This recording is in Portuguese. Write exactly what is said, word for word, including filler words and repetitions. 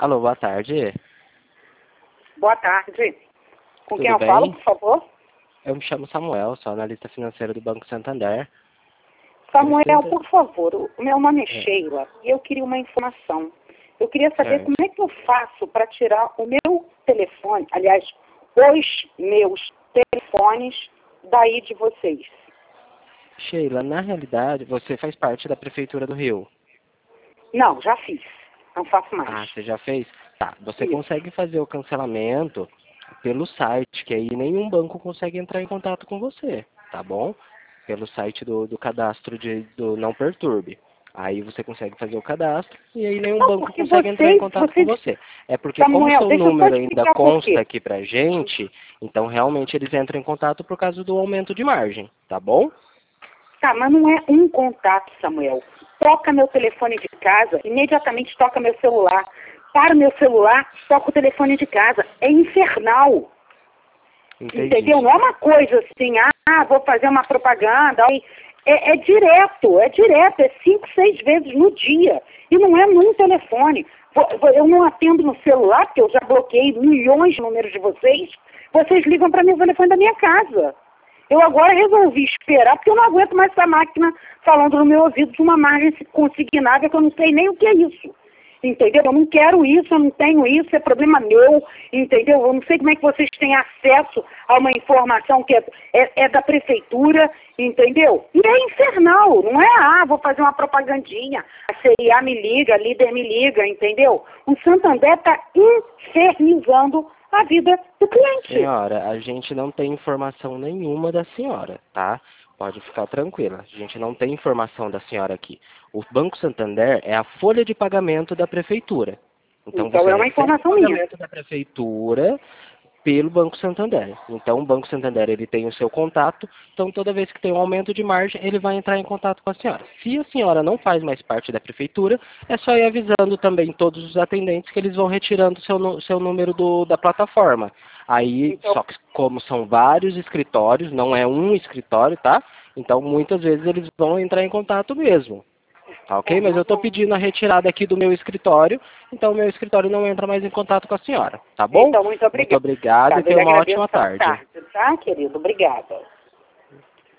Alô, boa tarde. Boa tarde. Com Tudo quem eu bem? falo, por favor? Eu me chamo Samuel, sou analista financeiro do Banco Santander. Samuel, Você- por favor, o meu nome é É. Sheila e eu queria uma informação. Eu queria saber Certo. como é que eu faço para tirar o meu telefone, aliás, os meus telefones daí de vocês. Sheila, na realidade, você faz parte da Prefeitura do Rio. Não, já fiz. Não faço mais. Ah, você já fez? Tá, você Isso. consegue fazer o cancelamento pelo site, que aí nenhum banco consegue entrar em contato com você, tá bom? Pelo site do, do cadastro de, do Não Perturbe. Aí você consegue fazer o cadastro e aí nenhum Não, banco porque consegue entrar em vocês, contato com vocês... você. É porque como o Samuel, seu deixa eu só número te ainda explicar por consta quê. aqui pra gente, então realmente eles entram em contato por causa do aumento de margem, tá bom? Tá, mas não é um contato, Samuel. Toca meu telefone de casa, imediatamente toca meu celular. Para o meu celular, toca o telefone de casa. É infernal. Entendi. Entendeu? Não é uma coisa assim, ah, vou fazer uma propaganda. É, é direto, é direto, é cinco, seis vezes no dia. E não é num telefone. Eu não atendo no celular, porque eu já bloqueei milhões de números de vocês. Vocês ligam para mim no telefone da minha casa. Eu agora resolvi esperar, porque eu não aguento mais essa máquina falando no meu ouvido de uma margem consignada que eu não sei nem o que é isso. Entendeu? Eu não quero isso, eu não tenho isso, é problema meu, entendeu? Eu não sei como é que vocês têm acesso a uma informação que é, é, é da prefeitura, entendeu? E é infernal, não é, ah, vou fazer uma propagandinha, a C I A me liga, a líder me liga, entendeu? O Santander está infernizando a vida do cliente. Senhora, a gente não tem informação nenhuma da senhora, tá? Pode ficar tranquila, a gente não tem informação da senhora aqui. O Banco Santander é a folha de pagamento da prefeitura. Então, Então você é uma recebe informação o minha. pagamento da prefeitura pelo Banco Santander. Então, o Banco Santander ele tem o seu contato, então toda vez que tem um aumento de margem, ele vai entrar em contato com a senhora. Se a senhora não faz mais parte da prefeitura, é só ir avisando também todos os atendentes que eles vão retirando o seu, seu número do, da plataforma. Aí, Então, só que como são vários escritórios, não é um escritório, tá? Então, muitas vezes eles vão entrar em contato mesmo. Tá ok? Mas eu estou pedindo a retirada aqui do meu escritório, então o meu escritório não entra mais em contato com a senhora, tá bom? então muito obrigada. Muito obrigado Tá, e tenha eu lhe uma agradeço ótima pela tarde. tarde, tá, querido? Obrigada.